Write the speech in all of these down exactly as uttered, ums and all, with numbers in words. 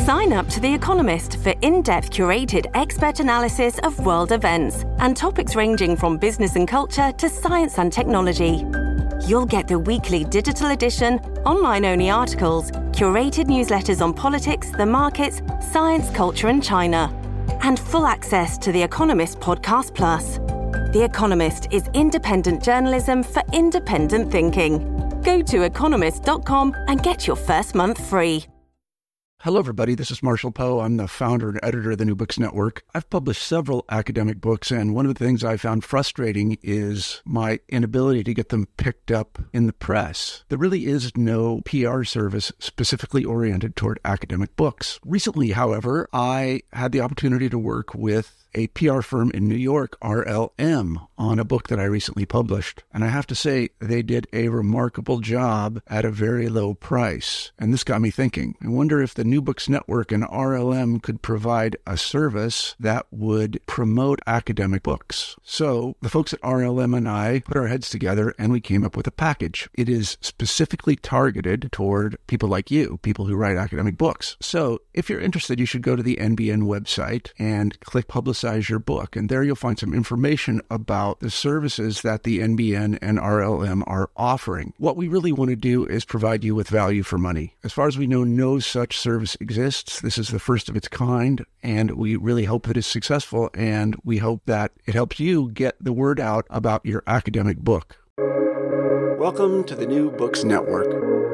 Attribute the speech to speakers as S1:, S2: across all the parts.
S1: Sign up to The Economist for in-depth curated expert analysis of world events and topics ranging from business and culture to science and technology. You'll get the weekly digital edition, online-only articles, curated newsletters on politics, the markets, science, culture and China, and full access to The Economist Podcast Plus. The Economist is independent journalism for independent thinking. Go to economist dot com and get your first month free.
S2: Hello, everybody. This is Marshall Poe. I'm the founder and editor of the New Books Network. I've published several academic books, and one of the things I found frustrating is my inability to get them picked up in the press. There really is no P R service specifically oriented toward academic books. Recently, however, I had the opportunity to work with a P R firm in New York, R L M, on a book that I recently published. And I have to say, they did a remarkable job at a very low price. And this got me thinking. I wonder if the New Books Network and R L M could provide a service that would promote academic books. So the folks at R L M and I put our heads together and we came up with a package. It is specifically targeted toward people like you, people who write academic books. So if you're interested, you should go to the N B N website and click Publicize your book. And there you'll find some information about the services that the N B N and R L M are offering. What we really want to do is provide you with value for money. As far as we know, no such service exists. This is the first of its kind, and we really hope that it's successful, and we hope that it helps you get the word out about your academic book. Welcome to the New Books Network.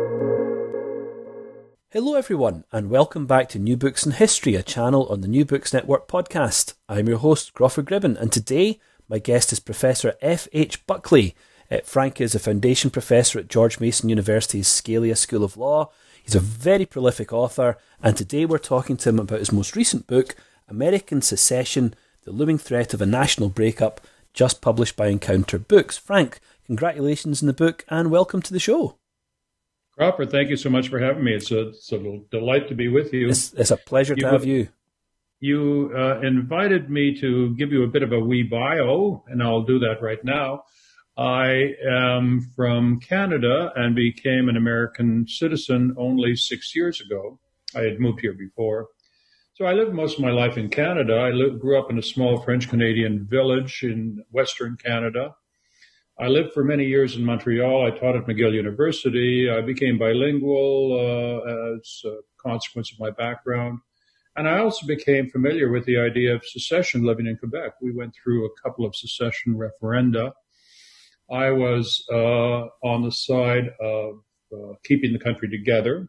S3: Hello everyone, and welcome back to New Books in History, a channel on the New Books Network podcast. I'm your host, Crawford Gribben, and today my guest is Professor F H Buckley. Uh, Frank is a foundation professor at George Mason University's Scalia School of Law. He's a very prolific author, and today we're talking to him about his most recent book, American Secession, The Looming Threat of a National Breakup, just published by Encounter Books. Frank, congratulations on the book, and welcome to the show.
S4: Crawford, thank you so much for having me. It's a, it's a delight to be with you.
S3: It's, it's a pleasure you, to have you.
S4: You uh, invited me to give you a bit of a wee bio, and I'll do that right now. I am from Canada and became an American citizen only six years ago. I had moved here before. So I lived most of my life in Canada. I lived, grew up in a small French-Canadian village in Western Canada. I lived for many years in Montreal. I taught at McGill University. I became bilingual uh, as a consequence of my background. And I also became familiar with the idea of secession living in Quebec. We went through a couple of secession referenda. I was uh, on the side of uh, keeping the country together.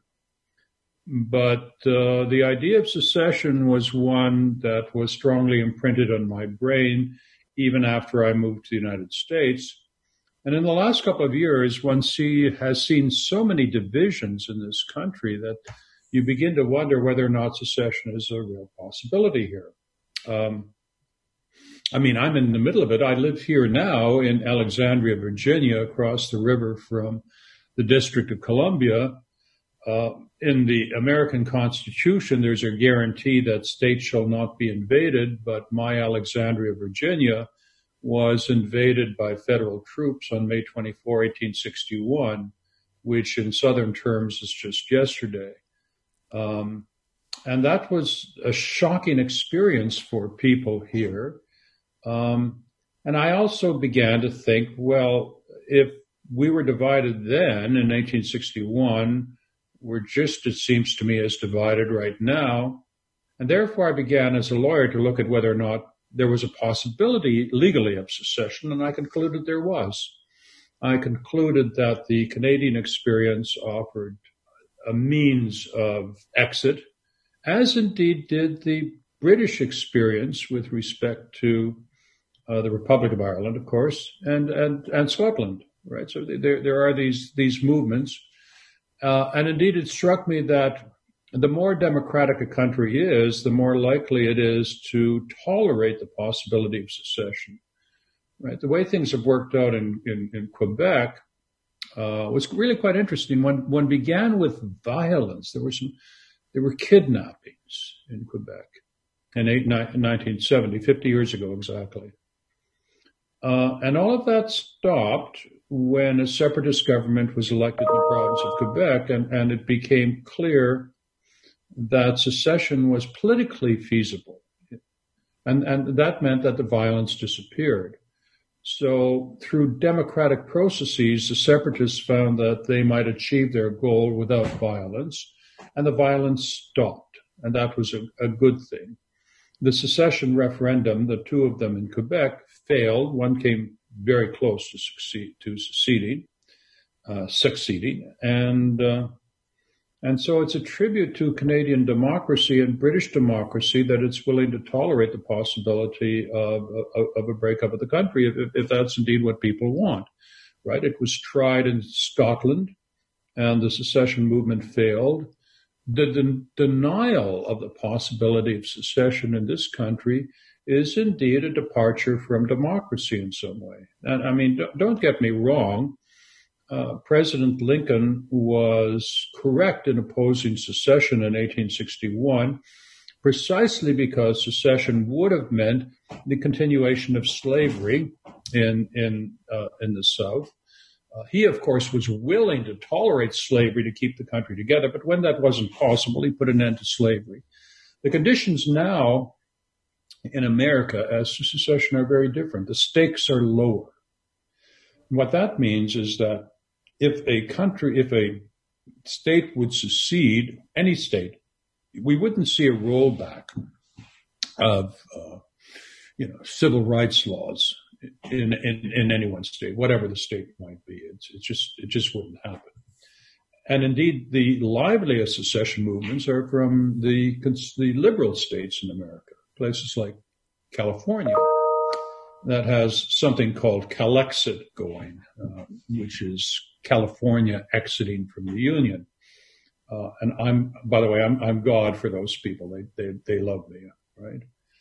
S4: But uh, the idea of secession was one that was strongly imprinted on my brain even after I moved to the United States. And in the last couple of years, one see, has seen so many divisions in this country that you begin to wonder whether or not secession is a real possibility here. Um, I mean, I'm in the middle of it. I live here now in Alexandria, Virginia, across the river from the District of Columbia. Uh, in the American Constitution, there's a guarantee that states shall not be invaded, but my Alexandria, Virginia, was invaded by federal troops on May twenty-fourth, eighteen sixty-one, which in Southern terms is just yesterday. Um, and that was a shocking experience for people here. Um, and I also began to think, well, if we were divided then in eighteen sixty-one, we're just, it seems to me, as divided right now. And therefore I began as a lawyer to look at whether or not there was a possibility legally of secession, and I concluded there was. I concluded that the Canadian experience offered a means of exit, as indeed did the British experience with respect to uh, the Republic of Ireland, of course, and, and, and Scotland, right? So there, there are these, these movements. Uh, and indeed, it struck me that the more democratic a country is, the more likely it is to tolerate the possibility of secession. Right? The way things have worked out in, in, in Quebec uh, was really quite interesting. When one began with violence, there were some, there were kidnappings in Quebec in, eight, in nineteen seventy, fifty years ago exactly. Uh, and all of that stopped when a separatist government was elected in the province of Quebec, and, and it became clear that secession was politically feasible. And, and that meant that the violence disappeared. So through democratic processes, the separatists found that they might achieve their goal without violence, and the violence stopped. And that was a, a good thing. The secession referendum, the two of them in Quebec, failed. One came very close to succeed, to succeeding, uh, succeeding. And, uh, And so it's a tribute to Canadian democracy and British democracy that it's willing to tolerate the possibility of, of, of a breakup of the country, if, if that's indeed what people want, right? It was tried in Scotland, and the secession movement failed. The de- denial of the possibility of secession in this country is indeed a departure from democracy in some way. And I mean, don't, don't get me wrong. Uh, President Lincoln was correct in opposing secession in eighteen sixty-one, precisely because secession would have meant the continuation of slavery in in uh, in the South. Uh, he, of course, was willing to tolerate slavery to keep the country together, but when that wasn't possible, he put an end to slavery. The conditions now in America as to secession are very different. The stakes are lower. What that means is that if a country, if a state would secede, any state, we wouldn't see a rollback of, uh, you know, civil rights laws in, in, in any one state, whatever the state might be. It's, it's just, it just wouldn't happen. And indeed, the liveliest secession movements are from the, the liberal states in America, places like California, that has something called Calexit going, uh, which is California exiting from the Union. Uh, and I'm, by the way, I'm, I'm God for those people. They, they, they love me, right?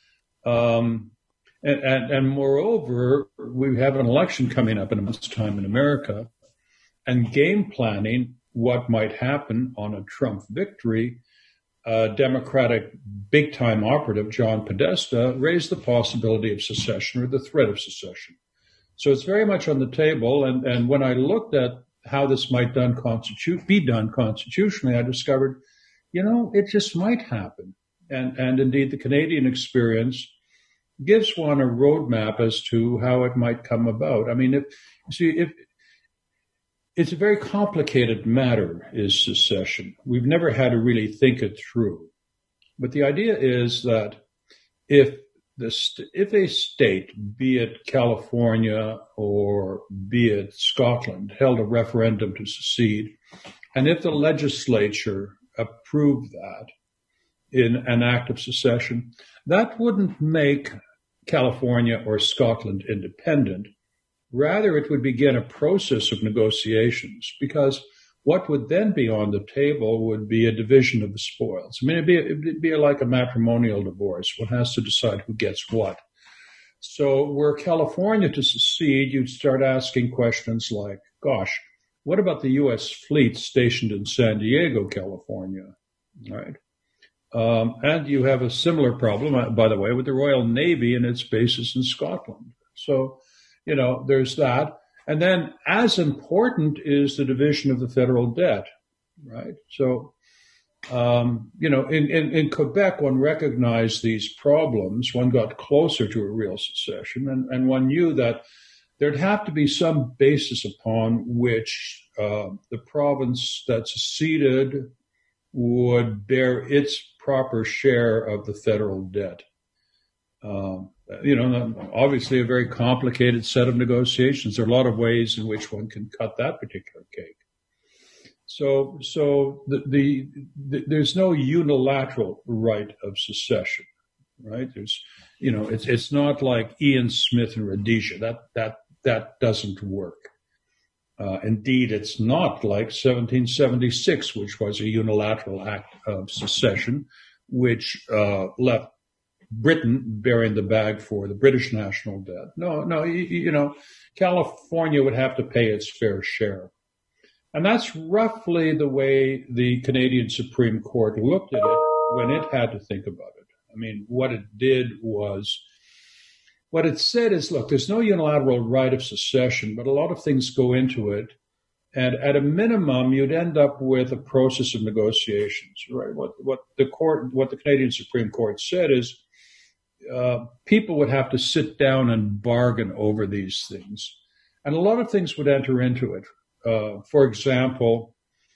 S4: Um, and, and, and moreover, we have an election coming up in a month's time in America, and game planning what might happen on a Trump victory. Uh, Democratic big-time operative John Podesta raised the possibility of secession or the threat of secession. So it's very much on the table. And, and when I looked at how this might done constitu- be done constitutionally, I discovered, you know, it just might happen. And, and indeed, the Canadian experience gives one a roadmap as to how it might come about. I mean, if see, if it's a very complicated matter, is secession. We've never had to really think it through. But the idea is that if the st- if a state, be it California or be it Scotland, held a referendum to secede, and if the legislature approved that in an act of secession, that wouldn't make California or Scotland independent. Rather, it would begin a process of negotiations, because what would then be on the table would be a division of the spoils. I mean, it'd be, it'd be like a matrimonial divorce. One has to decide who gets what. So were California to secede, you'd start asking questions like, gosh, what about the U S fleet stationed in San Diego, California? Right? Um, and you have a similar problem, by the way, with the Royal Navy and its bases in Scotland. So, you know, there's that. And then as important is the division of the federal debt, right? So, um, you know, in, in, in Quebec, one recognized these problems. One got closer to a real secession, and, and one knew that there'd have to be some basis upon which uh, the province that seceded would bear its proper share of the federal debt. Um, you know, obviously a very complicated set of negotiations. There are a lot of ways in which one can cut that particular cake. So, so the, the, the there's no unilateral right of secession, right? There's, you know, it's it's not like Ian Smith and Rhodesia. That that that doesn't work. Uh, indeed, it's not like seventeen seventy-six, which was a unilateral act of secession, which uh, left Britain bearing the bag for the British national debt. No, no, you, you know, California would have to pay its fair share. And that's roughly the way the Canadian Supreme Court looked at it when it had to think about it. I mean, what it did was, what it said is, look, there's no unilateral right of secession, but a lot of things go into it. And at a minimum, you'd end up with a process of negotiations, right? What, what the court, what the Canadian Supreme Court said is, uh, people would have to sit down and bargain over these things. And a lot of things would enter into it. Uh, for example,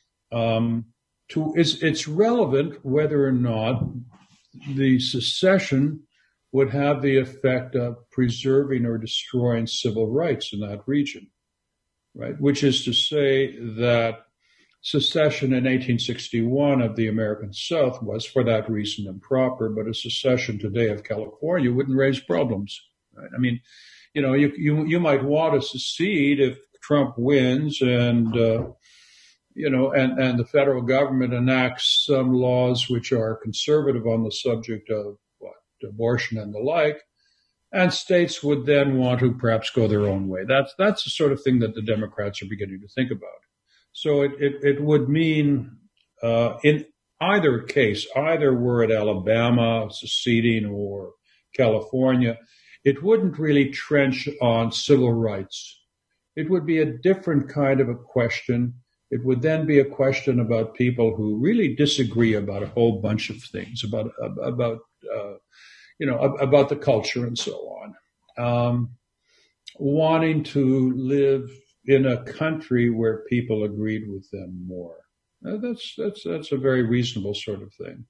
S4: um, to, it's, it's relevant whether or not the secession would have the effect of preserving or destroying civil rights in that region, right? Which is to say that secession in eighteen sixty-one of the American South was for that reason improper, but a secession today of California wouldn't raise problems, right? I mean, you know, you you, you might want to secede if Trump wins and, uh, you know, and, and the federal government enacts some laws which are conservative on the subject of what, abortion and the like, and states would then want to perhaps go their own way. That's that's the sort of thing that the Democrats are beginning to think about. So it it, it would mean uh, in either case, either we're at Alabama seceding or California, it wouldn't really trench on civil rights. It would be a different kind of a question. It would then be a question about people who really disagree about a whole bunch of things, about about uh, you know about the culture and so on, um, wanting to live in a country where people agreed with them more. Uh, that's that's that's a very reasonable sort of thing.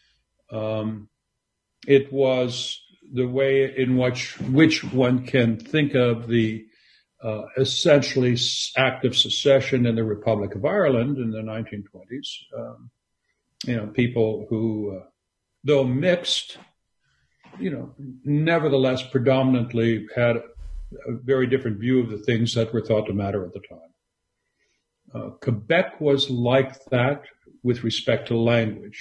S4: Um, it was the way in which which one can think of the Uh, essentially act of secession in the Republic of Ireland in the nineteen twenties. Um, you know, people who, uh, though mixed, you know, nevertheless predominantly had a very different view of the things that were thought to matter at the time. Uh, Quebec was like that with respect to language.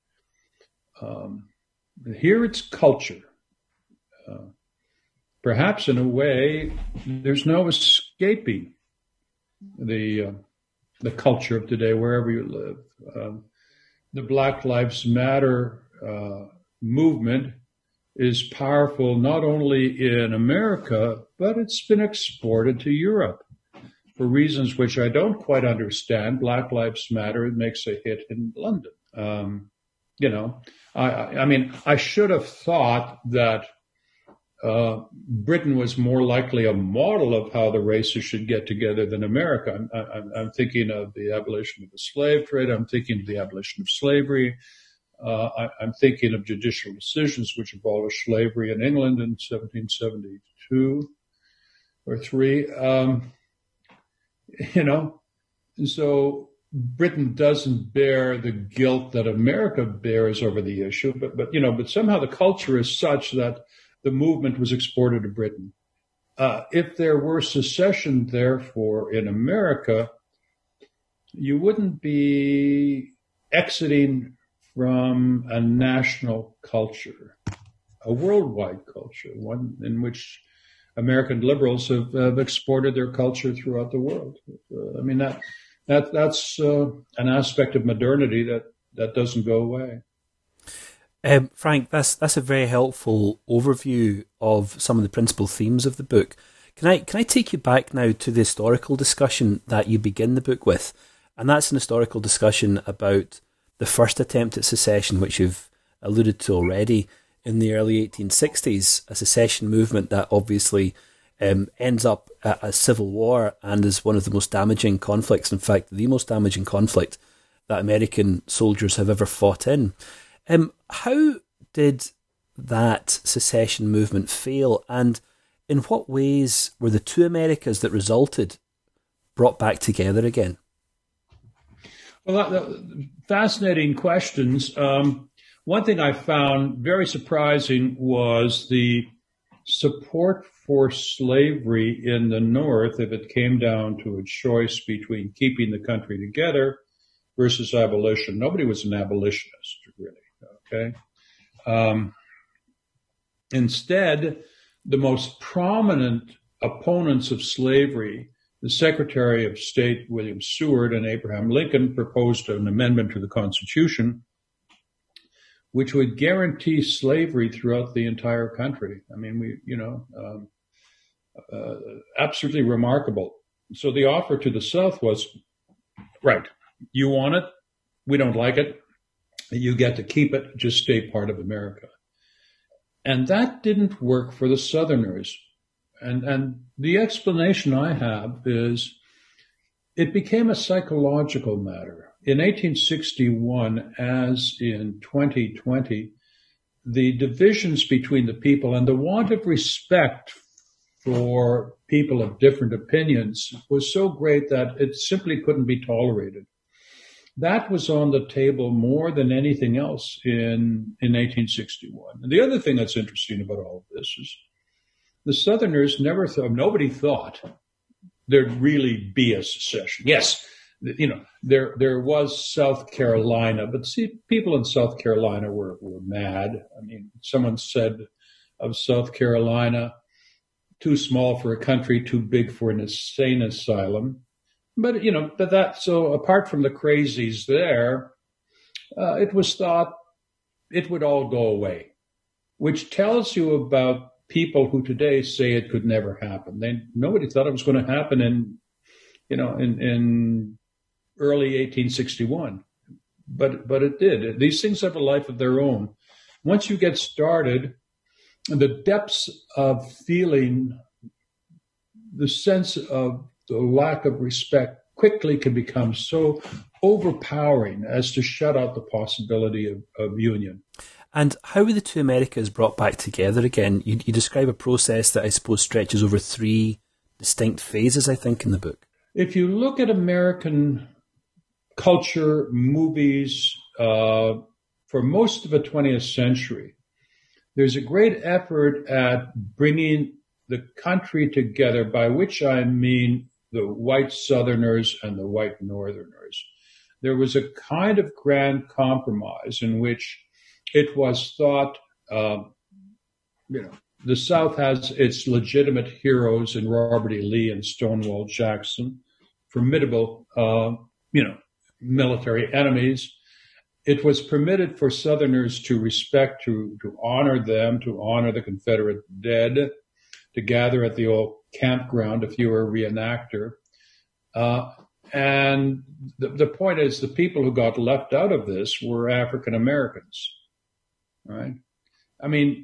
S4: Um, here it's culture. Uh, Perhaps in a way, there's no escaping the uh, the culture of today, wherever you live. Um, the Black Lives Matter uh, movement is powerful not only in America, but it's been exported to Europe for reasons which I don't quite understand. Black Lives Matter makes a hit in London. Um, you know, I, I mean, I should have thought that Uh, Britain was more likely a model of how the races should get together than America. I'm, I'm, I'm thinking of the abolition of the slave trade. I'm thinking of the abolition of slavery. Uh, I, I'm thinking of judicial decisions which abolished slavery in England in seventeen seventy-two or three. Um, you know, so Britain doesn't bear the guilt that America bears over the issue, but, but you know, but somehow the culture is such that the movement was exported to Britain. Uh, if there were secession, therefore, in America, you wouldn't be exiting from a national culture, a worldwide culture, one in which American liberals have, have exported their culture throughout the world. Uh, I mean, that that that's uh, an aspect of modernity that, that doesn't go away.
S3: Um, Frank, that's that's a very helpful overview of some of the principal themes of the book. Can I can I take you back now to the historical discussion that you begin the book with? And that's an historical discussion about the first attempt at secession, which you've alluded to already, in the early eighteen sixties, a secession movement that obviously um, ends up at a civil war and is one of the most damaging conflicts, in fact, the most damaging conflict that American soldiers have ever fought in. Um, how did that secession movement fail, and in what ways were the two Americas that resulted brought back together again?
S4: Well, that, that, fascinating questions. Um, one thing I found very surprising was the support for slavery in the North if it came down to a choice between keeping the country together versus abolition. Nobody was an abolitionist, really. Okay. Um, instead, the most prominent opponents of slavery, the Secretary of State William Seward and Abraham Lincoln, proposed an amendment to the Constitution which would guarantee slavery throughout the entire country. I mean, we, you know, um, uh, absolutely remarkable. So the offer to the South was, right, you want it, we don't like it, you get to keep it, just stay part of America. And that didn't work for the Southerners. And, and the explanation I have is it became a psychological matter. In eighteen sixty-one, as in twenty twenty, the divisions between the people and the want of respect for people of different opinions was so great that it simply couldn't be tolerated. That was on the table more than anything else in, in eighteen sixty-one. And the other thing that's interesting about all of this is the Southerners never thought, nobody thought there'd really be a secession. Yes, you know, there there was South Carolina, but see, people in South Carolina were, were mad. I mean, someone said of South Carolina, too small for a country, too big for an insane asylum. But, you know, but that, so apart from the crazies there, uh, it was thought it would all go away, which tells you about people who today say it could never happen. They, nobody thought it was going to happen in, you know, in, in early eighteen sixty-one, but, but it did. These things have a life of their own. Once you get started, the depths of feeling, the sense of the lack of respect quickly can become so overpowering as to shut out the possibility of, of union.
S3: And how were the two Americas brought back together again? You, you describe a process that I suppose stretches over three distinct phases, I think, in the book.
S4: If you look at American culture, movies, uh, for most of the twentieth century, there's a great effort at bringing the country together, by which I mean the white Southerners and the white Northerners. There was a kind of grand compromise in which it was thought, uh, you know, the South has its legitimate heroes in Robert E. Lee and Stonewall Jackson, formidable, uh, you know, military enemies. It was permitted for Southerners to respect, to, to honor them, to honor the Confederate dead, to gather at the old campground if you were a reenactor. Uh, and the, the point is, the people who got left out of this were African Americans, right? I mean,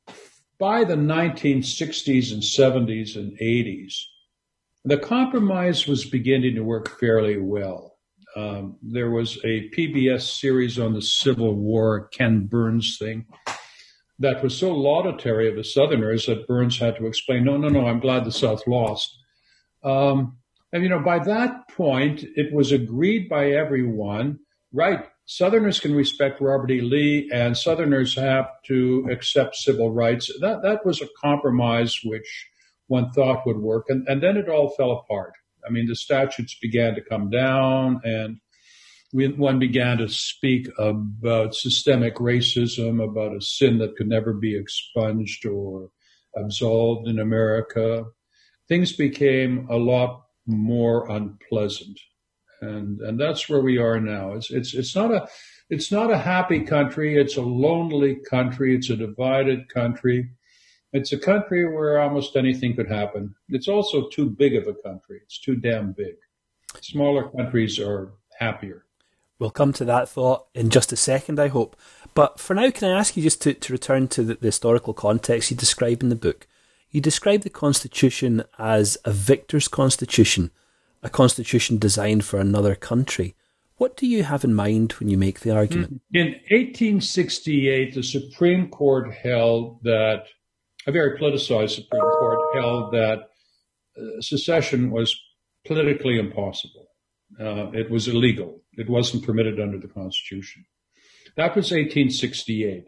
S4: by the nineteen sixties and seventies and eighties, the compromise was beginning to work fairly well. Um, there was a P B S series on the Civil War, Ken Burns thing, that was so laudatory of the Southerners that Burns had to explain, no, no, no, I'm glad the South lost. Um, and, you know, by that point, it was agreed by everyone, right, Southerners can respect Robert E. Lee and Southerners have to accept civil rights. That that was a compromise which one thought would work. And, and then it all fell apart. I mean, the statutes began to come down and we, one began to speak about systemic racism, about a sin that could never be expunged or absolved in America. Things became a lot more unpleasant. And and that's where we are now. It's it's it's not a it's not a happy country. It's a lonely country. It's a divided country. It's a country where almost anything could happen. It's also too big of a country. It's too damn big. Smaller countries are happier.
S3: We'll come to that thought in just a second, I hope. But for now, can I ask you just to, to return to the, the historical context you describe in the book? You describe the Constitution as a victor's constitution, a constitution designed for another country. What do you have in mind when you make the argument?
S4: In eighteen sixty-eight, the Supreme Court held that, a very politicized Supreme Court held that uh, secession was politically impossible. Uh, it was illegal. It wasn't permitted under the Constitution. That was eighteen sixty-eight.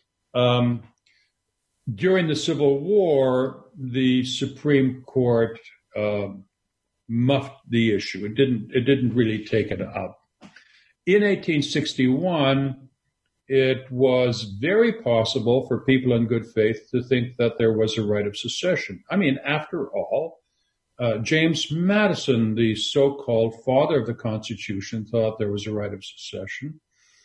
S4: Um, during the Civil War, the Supreme Court um, muffed the issue. It didn't. It didn't really take it up. In eighteen sixty-one, it was very possible for people in good faith to think that there was a right of secession. I mean, after all, uh, James Madison, the so-called father of the Constitution, thought there was a right of secession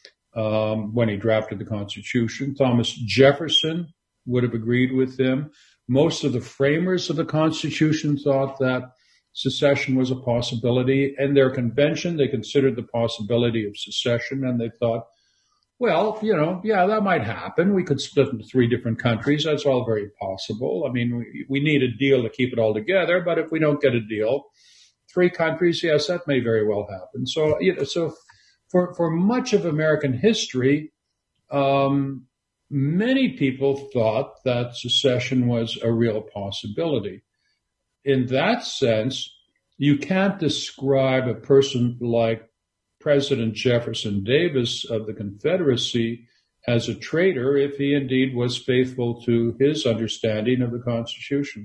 S4: um, when he drafted the Constitution. Thomas Jefferson would have agreed with him. Most of the framers of the Constitution thought that secession was a possibility. In their convention, they considered the possibility of secession, and they thought, well, you know, yeah, that might happen. We could split into three different countries. That's all very possible. I mean, we, we need a deal to keep it all together, but if we don't get a deal, three countries, yes, that may very well happen. So, you know, so for, for much of American history, um, many people thought that secession was a real possibility. In that sense, you can't describe a person like President Jefferson Davis of the Confederacy as a traitor if he indeed was faithful to his understanding of the Constitution.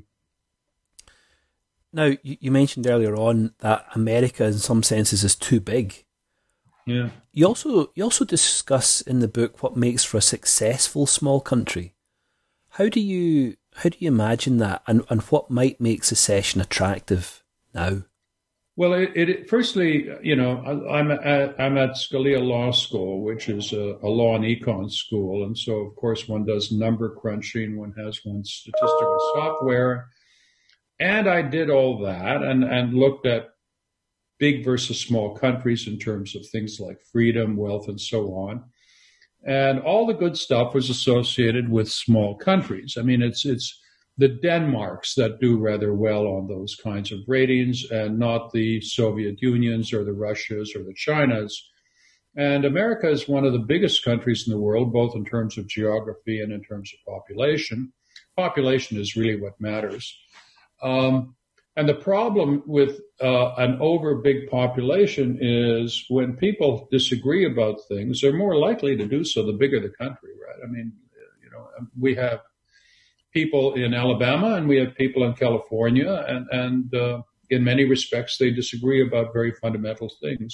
S3: Now, you mentioned earlier on that America, in some senses, is too big.
S4: Yeah.
S3: You also you also discuss in the book what makes for a successful small country. How do you how do you imagine that, and, and what might make secession attractive now?
S4: Well, it, it firstly, you know, I, I'm at I'm at Scalia Law School, which is a, a law and econ school, and so of course one does number crunching, one has one's statistical software, and I did all that and and looked at big versus small countries in terms of things like freedom, wealth, and so on. And all the good stuff was associated with small countries. I mean, it's it's the Denmarks that do rather well on those kinds of ratings, and not the Soviet Unions or the Russias or the Chinas. And America is one of the biggest countries in the world, both in terms of geography and in terms of population. Population is really what matters. Um, And the problem with uh, an over big population is when people disagree about things, they're more likely to do so the bigger the country, right? I mean, you know, we have people in Alabama and we have people in California, and, and uh, in many respects, they disagree about very fundamental things.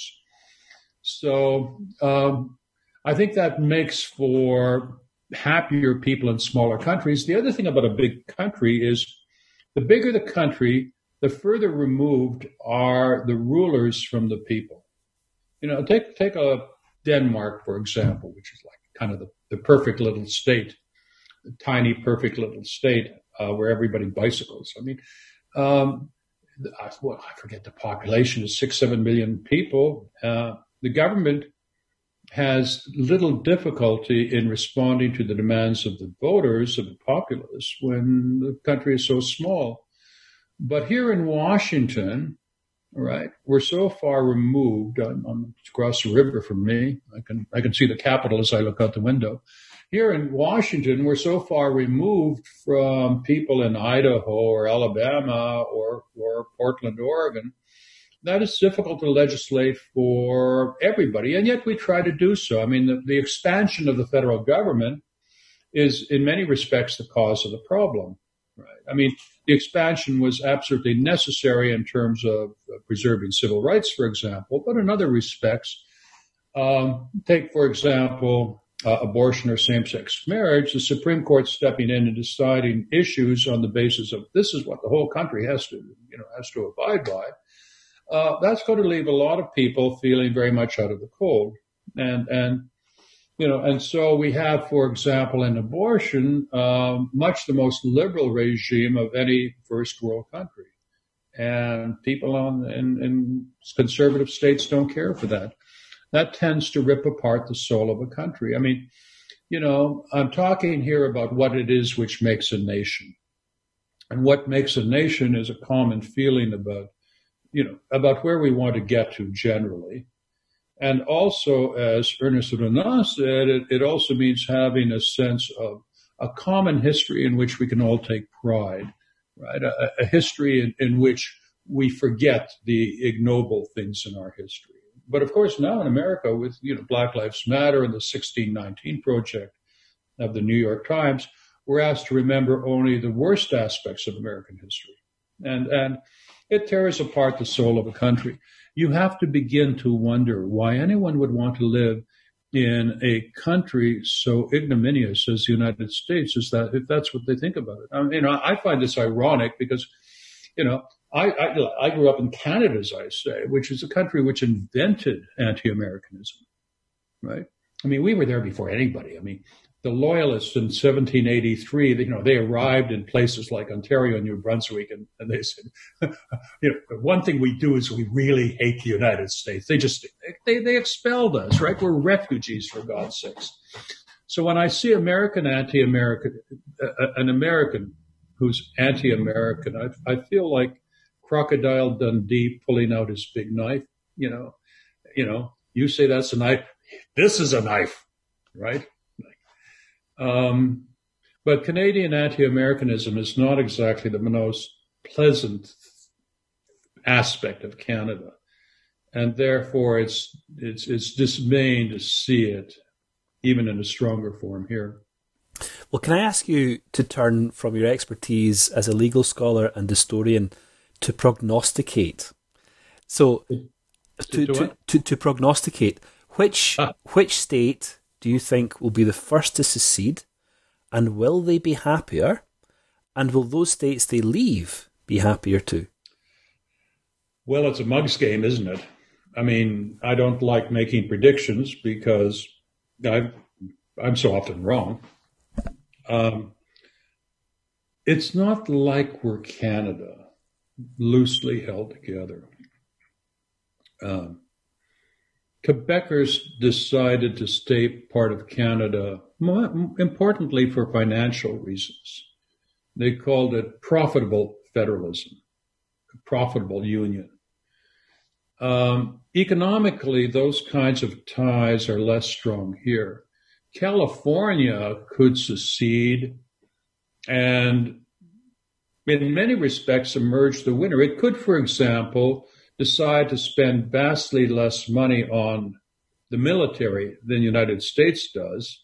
S4: So um, I think that makes for happier people in smaller countries. The other thing about a big country is the bigger the country, the further removed are the rulers from the people. You know, take take a Denmark, for example, which is like kind of the, the perfect little state, the tiny, perfect little state uh, where everybody bicycles. I mean, um, I, well, I forget the population is six, seven million people. Uh, the government has little difficulty in responding to the demands of the voters, of the populace, when the country is so small. But here in Washington, right, we're so far removed. I'm, I'm across the river from me. I can I can see the Capitol as I look out the window. Here in Washington, we're so far removed from people in Idaho or Alabama or or Portland, Oregon, that it's difficult to legislate for everybody, and yet we try to do so. I mean, the, the expansion of the federal government is, in many respects, the cause of the problem. Right. I mean, the expansion was absolutely necessary in terms of preserving civil rights, for example, but in other respects, um, take, for example, uh, abortion or same-sex marriage, the Supreme Court stepping in and deciding issues on the basis of this is what the whole country has to, you know, has to abide by. Uh, that's going to leave a lot of people feeling very much out of the cold. And, and, You know, and so we have, for example, in abortion, um, much the most liberal regime of any first world country. And people on in, in conservative states don't care for that. That tends to rip apart the soul of a country. I mean, you know, I'm talking here about what it is which makes a nation. And what makes a nation is a common feeling about, you know, about where we want to get to generally. And also, as Ernest Renan said, it, it also means having a sense of a common history in which we can all take pride, right? A, a history in, in which we forget the ignoble things in our history. But of course, now in America, with, you know, Black Lives Matter and the sixteen nineteen Project of the New York Times, we're asked to remember only the worst aspects of American history. And, and it tears apart the soul of a country. You have to begin to wonder why anyone would want to live in a country so ignominious as the United States, is that if that's what they think about it. I mean, you know, I find this ironic because, you know, I, I, I grew up in Canada, as I say, which is a country which invented anti-Americanism, right? I mean, we were there before anybody. I mean, the Loyalists in seventeen eighty-three, you know, they arrived in places like Ontario and New Brunswick, and, and they said, you know, one thing we do is we really hate the United States. They just, they, they expelled us, right? We're refugees, for God's sakes. So when I see American anti-American, uh, an American who's anti-American, I, I feel like Crocodile Dundee pulling out his big knife. You know, you know, you say that's a knife. This is a knife, right? Um, but Canadian anti-Americanism is not exactly the most pleasant aspect of Canada, and therefore it's it's it's dismaying to see it, even in a stronger form here.
S3: Well, can I ask you to turn from your expertise as a legal scholar and historian to prognosticate? So, to to, to, to prognosticate, which ah. which state do you think will be the first to secede, and will they be happier? And will those states they leave be happier too?
S4: Well, it's a mug's game, isn't it? I mean, I don't like making predictions because I, I'm so often wrong. Um, it's not like we're Canada, loosely held together. Um, Quebecers decided to stay part of Canada, more importantly for financial reasons. They called it profitable federalism, a profitable union. Um, economically, those kinds of ties are less strong here. California could secede and in many respects emerge the winner. It could, for example, decide to spend vastly less money on the military than the United States does,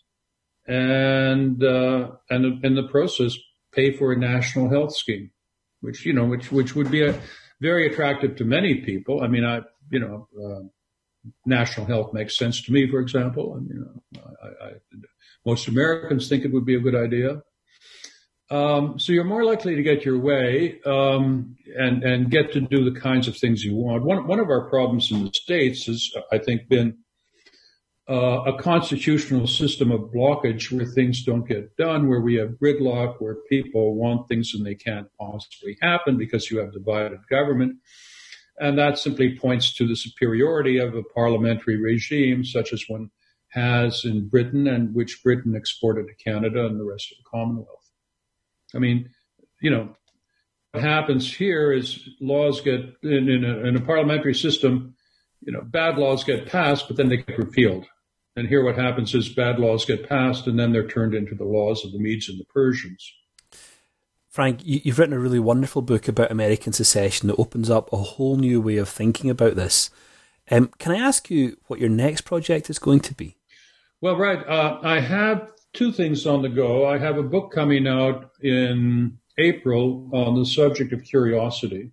S4: and uh, and in the process pay for a national health scheme, which you know which which would be a, very attractive to many people. I mean, I you know uh, national health makes sense to me, for example, and you know I, I, most Americans think it would be a good idea. Um, so you're more likely to get your way um, and and get to do the kinds of things you want. One one of our problems in the States has, I think, been uh, a constitutional system of blockage where things don't get done, where we have gridlock, where people want things and they can't possibly happen because you have divided government. And that simply points to the superiority of a parliamentary regime, such as one has in Britain and which Britain exported to Canada and the rest of the Commonwealth. I mean, you know, what happens here is laws get, in, in, a, in a parliamentary system, you know, bad laws get passed, but then they get repealed. And here what happens is bad laws get passed, and then they're turned into the laws of the Medes and the Persians.
S3: Frank, you've written a really wonderful book about American secession that opens up a whole new way of thinking about this. Um, can I ask you what your next project is going to be?
S4: Well, right. Uh, I have two things on the go. I have a book coming out in April on the subject of curiosity.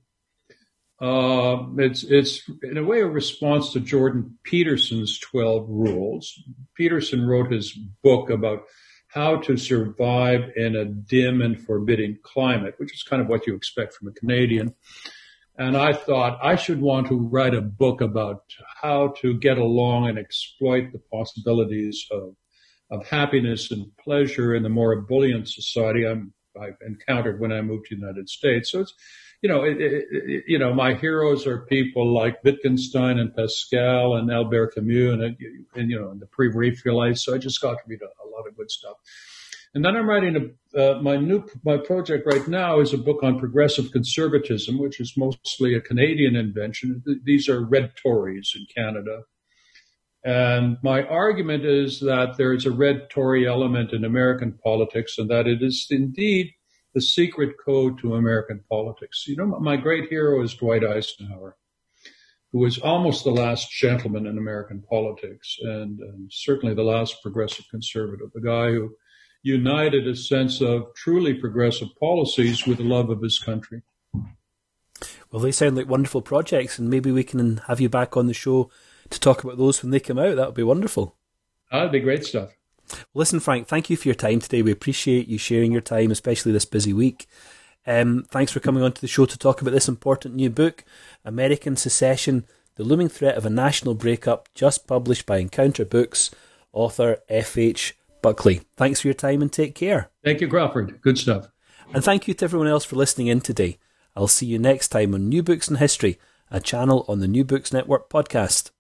S4: Uh, it's, it's in a way a response to Jordan Peterson's twelve rules. Peterson wrote his book about how to survive in a dim and forbidding climate, which is kind of what you expect from a Canadian. And I thought I should want to write a book about how to get along and exploit the possibilities of of happiness and pleasure in the more ebullient society I'm, I've encountered when I moved to the United States. So it's, you know, it, it, it, you know, my heroes are people like Wittgenstein and Pascal and Albert Camus and, and you know, and the Pre-Raphaelites. So I just got to read a, a lot of good stuff. And then I'm writing a, uh, my new, my project right now is a book on progressive conservatism, which is mostly a Canadian invention. These are red Tories in Canada. And my argument is that there is a red Tory element in American politics and that it is indeed the secret code to American politics. You know, my great hero is Dwight Eisenhower, who was almost the last gentleman in American politics and, and certainly the last progressive conservative, the guy who united a sense of truly progressive policies with the love of his country.
S3: Well, they sound like wonderful projects, and maybe we can have you back on the show to talk about those when they come out. That would be wonderful.
S4: That'd be great stuff.
S3: Listen, Frank, thank you for your time today. We appreciate you sharing your time, especially this busy week. Um, thanks for coming on to the show to talk about this important new book, American Secession, The Looming Threat of a National Breakup, just published by Encounter Books, author F H Buckley. Thanks for your time and take care.
S4: Thank you, Crawford. Good stuff.
S3: And thank you to everyone else for listening in today. I'll see you next time on New Books in History, a channel on the New Books Network podcast.